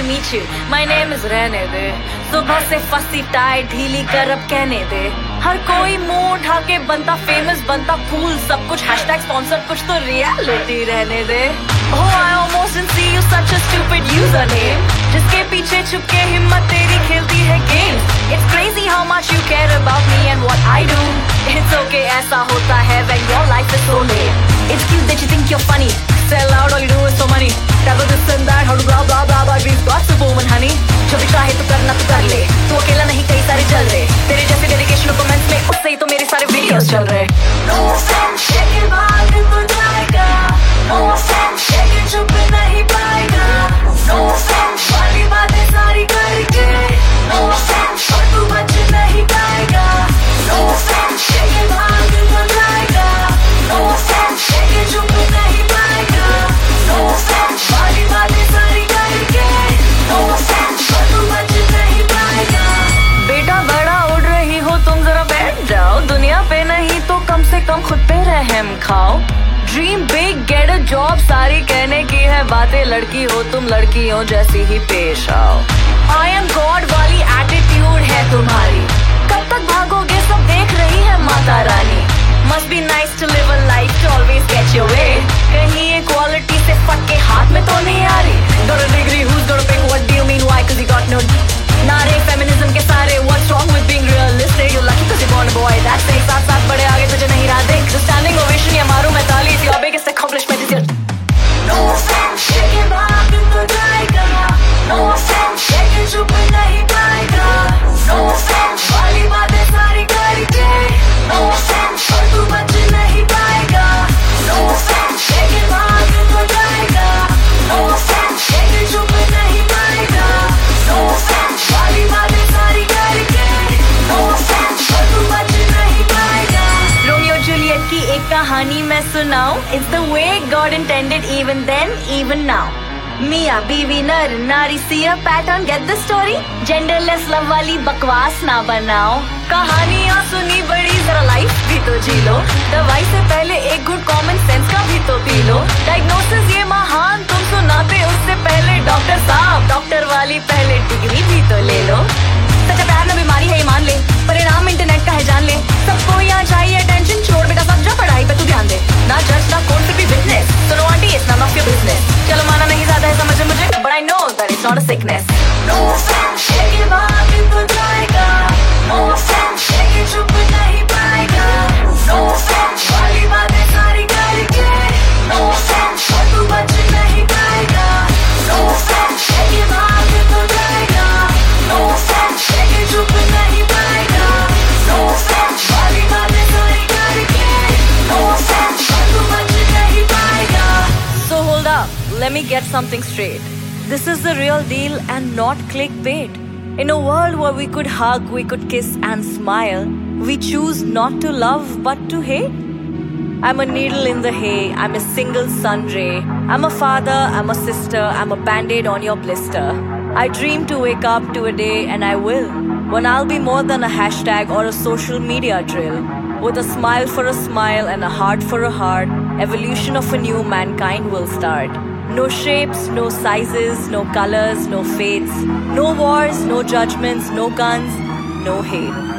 meet you. My name is रहने दे. सुबह से फंसी टाइट ढीली कर अब कहने दे. हर कोई मुंह उठा के बनता फेमस बनता कूल. सब कुछ हैशटैग स्पॉन्सर कुछ तो रियलिटी रहने दे. Oh I almost didn't see you such a stupid username. जिसके पीछे छुप के हिम्मत तेरी खेलती है games. It's crazy how much you care about me and what I do. It's okay ऐसा होता है when your life is so lame. It's cute that you think you're funny. Sell out all you do is so money. Travel this and that, how to blah blah blah blah. We've got some woman honey. जो भी चाहे तो करना तो कर ले. तू अकेला नहीं कई सारे चल रहे. तेरे जैसे डेडिकेशन और कमेंट्स में उससे ही तो मेरे सारे वीडियोस चल रहे. No offense, शेके भाग तो जाएगा. No offense, शेके चुप नहीं पाएगा. No offense, वाली बातें सारी करके. No offense, और तू बच नहीं पाएगा. No offense, शेके भाग तो जाएगा. No offense, शेके चुप नहीं पाएगा. No offense, वाली बातें सारी करके. No offense, और तू बच नहीं पाएगा. बेटा बड़ा उड़ रही हो तुम जरा बैठ जाओ. दुनिया पे नहीं तो कम से कम खुद पे रहम खाओ. Dream big get a job सारी कहने की है बातें. लड़की हो तुम लड़कियों जैसी ही पेश आओ. आई एम गॉड वाली एटीट्यूड है तुम्हारी. कब तक भागोगे सब देख रही है Mata Rani. Must be nice to live a life to always get your way. कहीं इक्वालिटी से फट के हाथ में तो नहीं आ रही. Got a degree, who's gonna pick? What do you mean? Why? 'Cause you got no नारे फेमिनिज्म के सारे. What's wrong with being realistic? You're lucky 'cause you're born a boy. That's it. साथ साथ बड़े आगे तुझे नहीं रहा देख. The standing ovation या मारूं मैं ताली. Your biggest accomplishment is your. No offense, शेके भाग तो जाएगा. No offense, शेके चुप नहीं पाएगा. No offense, वाली बातें सारी करके. No offense, और तू बच नहीं पाएगा. No offense, शेके भाग तो जाएगा. No offense, शेके चुप नहीं पाएगा. No offense, वाली बातें सारी करके. No offense, और तू बच नहीं पाएगा. रोमियो जूलियट की एक कहानी मैं सुनाऊं. It's the way God intended even then, even now. मियाँ बीवी नर नारी see a pattern. Get the story. Genderless love वाली बकवास ना बनाओ. कहानियाँ सुनी बड़ी जरा लाइफ भी तो जी लो. दवाई से पहले एक गुड कॉमन सेंस का भी तो पी लो. डायग्नोसिस ये महान तुम सुनाते उससे पहले डॉक्टर साहब. डॉक्टर वाली पहले डिग्री भी तो ले लो. सच्चा प्यार में बीमारी है ये मान ले. परिणाम इंटरनेट का है जान ले. सबको यहाँ चाहिए अटेंशन. छोड़ बेटा सब जा पढ़ाई पे तू ध्यान दे. ना जज ना कोर्ट फिर भी विटनेस. सुनो aunty it's not of your business. चलो माना नहीं ज्यादा है समझ मुझे. But I know that it's not a sickness. No offence शेके भाग तो जाएगा. नो ऑफेंस शेके चुप नहीं पाएगा. नो ऑफेंस वाली बातें सारी करके. नो ऑफेंस और तू बच नहीं पाएगा. नो ऑफेंस शेके भाग तो जाएगा. नो ऑफेंस शेके चुप नहीं पाएगा. नो ऑफेंस वाली बातें सारी करके. नो ऑफेंस और तू बच नहीं पाएगा. So hold up, let me get something straight. This is the real deal and not clickbait. In a world where we could hug, we could kiss and smile, we choose not to love but to hate. I'm a needle in the hay, I'm a single sun ray. I'm a father, I'm a sister, I'm a band-aid on your blister. I dream to wake up to a day and I will, when I'll be more than a hashtag or a social media drill. With a smile for a smile and a heart for a heart, evolution of a new mankind will start. No shapes, no sizes, no colors, no fates. No wars, no judgments, no guns, no hate.